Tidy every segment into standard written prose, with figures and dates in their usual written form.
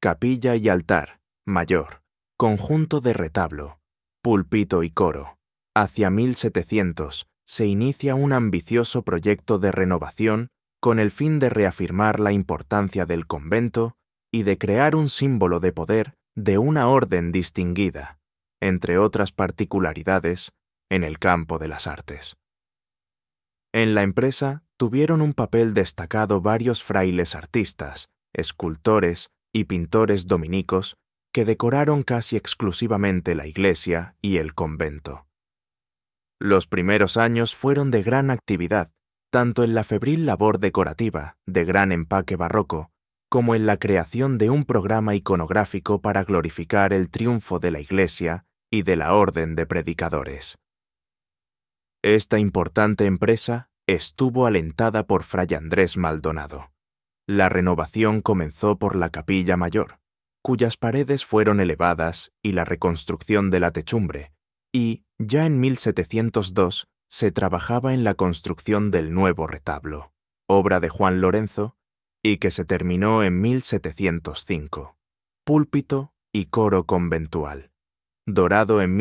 capilla y altar, mayor, conjunto de retablo, púlpito y coro. Hacia 1700 se inicia un ambicioso proyecto de renovación con el fin de reafirmar la importancia del convento y de crear un símbolo de poder de una orden distinguida, entre otras particularidades, en el campo de las artes. En la empresa tuvieron un papel destacado varios frailes artistas, escultores y pintores dominicos que decoraron casi exclusivamente la iglesia y el convento. Los primeros años fueron de gran actividad, tanto en la febril labor decorativa, de gran empaque barroco, como en la creación de un programa iconográfico para glorificar el triunfo de la Iglesia y de la orden de predicadores. Esta importante empresa estuvo alentada por Fray Andrés Maldonado. La renovación comenzó por la capilla mayor, cuyas paredes fueron elevadas y la reconstrucción de la techumbre, y, ya en 1702, se trabajaba en la construcción del nuevo retablo, obra de Juan Lorenzo, y que se terminó en 1705. Púlpito y coro conventual. Dorado en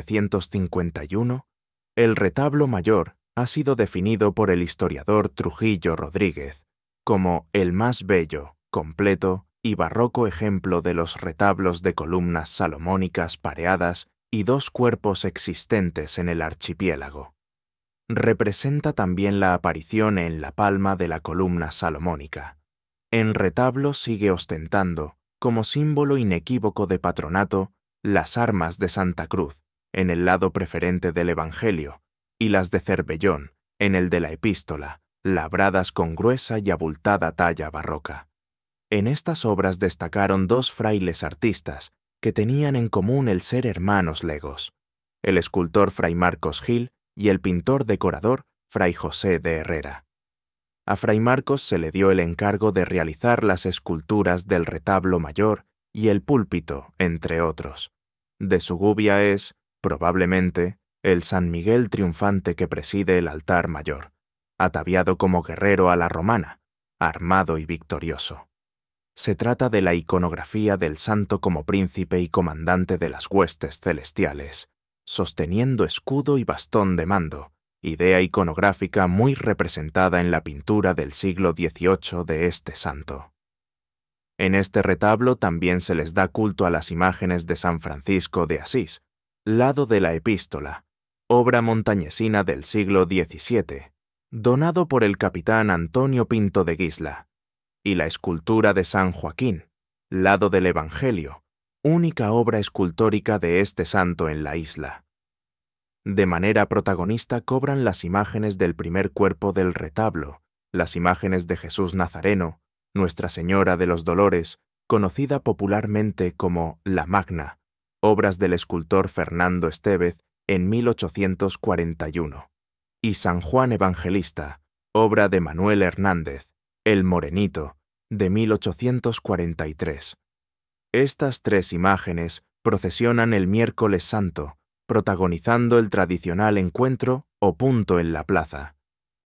1751, el retablo mayor ha sido definido por el historiador Trujillo Rodríguez como el más bello, completo y barroco ejemplo de los retablos de columnas salomónicas pareadas y dos cuerpos existentes en el archipiélago. Representa también la aparición en la palma de la columna salomónica. En retablo sigue ostentando, como símbolo inequívoco de patronato, las armas de Santa Cruz, en el lado preferente del Evangelio, y las de Cervellón, en el de la Epístola, labradas con gruesa y abultada talla barroca. En estas obras destacaron dos frailes artistas que tenían en común el ser hermanos legos, el escultor Fray Marcos Gil y el pintor decorador Fray José de Herrera. A Fray Marcos se le dio el encargo de realizar las esculturas del retablo mayor y el púlpito, entre otros. De su gubia es, probablemente, el San Miguel triunfante que preside el altar mayor, ataviado como guerrero a la romana, armado y victorioso. Se trata de la iconografía del santo como príncipe y comandante de las huestes celestiales, sosteniendo escudo y bastón de mando, idea iconográfica muy representada en la pintura del siglo XVIII de este santo. En este retablo también se les da culto a las imágenes de San Francisco de Asís, lado de la Epístola, obra montañesina del siglo XVII, donado por el capitán Antonio Pinto de Guisla, y la escultura de San Joaquín, lado del Evangelio, única obra escultórica de este santo en la isla. De manera protagonista cobran las imágenes del primer cuerpo del retablo, las imágenes de Jesús Nazareno, Nuestra Señora de los Dolores, conocida popularmente como La Magna, obras del escultor Fernando Estévez en 1841, y San Juan Evangelista, obra de Manuel Hernández, El Morenito, de 1843. Estas tres imágenes procesionan el miércoles santo, protagonizando el tradicional encuentro o punto en la plaza,